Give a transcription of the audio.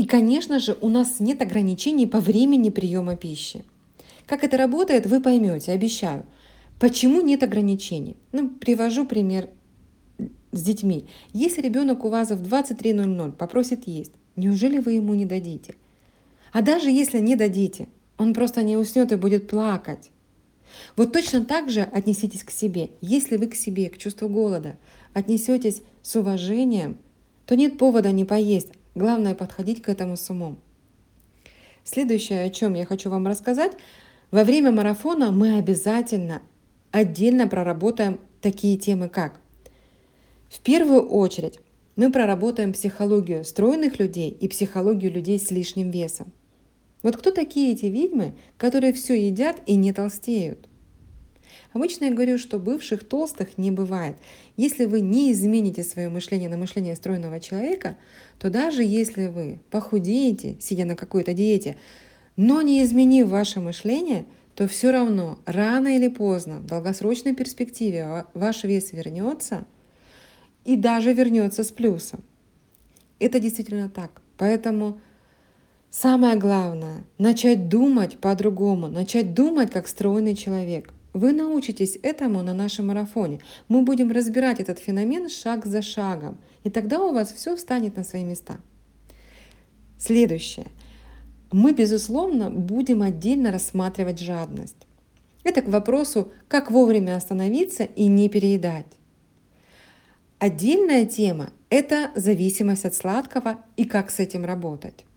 И, конечно же, у нас нет ограничений по времени приема пищи. Как это работает, вы поймете, обещаю. Почему нет ограничений? Привожу пример с детьми. Если ребенок у вас в 23:00 попросит есть, неужели вы ему не дадите? А даже если не дадите, он просто не уснет и будет плакать. Вот точно так же отнеситесь к себе. Если вы к себе, к чувству голода отнесетесь с уважением, то нет повода не поесть. Главное подходить к этому с умом. Следующее, о чем я хочу вам рассказать, во время марафона мы обязательно отдельно проработаем такие темы, как в первую очередь мы проработаем психологию стройных людей и психологию людей с лишним весом. Вот кто такие эти ведьмы, которые все едят и не толстеют? Обычно я говорю, что бывших толстых не бывает. Если вы не измените свое мышление на мышление стройного человека, то даже если вы похудеете, сидя на какой-то диете, но не изменив ваше мышление, то все равно рано или поздно в долгосрочной перспективе ваш вес вернется и даже вернется с плюсом. Это действительно так. Поэтому самое главное — начать думать по-другому, начать думать как стройный человек. Вы научитесь этому на нашем марафоне. Мы будем разбирать этот феномен шаг за шагом, и тогда у вас все встанет на свои места. Следующее. Мы, безусловно, будем отдельно рассматривать жадность. Это к вопросу, как вовремя остановиться и не переедать. Отдельная тема — это зависимость от сладкого и как с этим работать.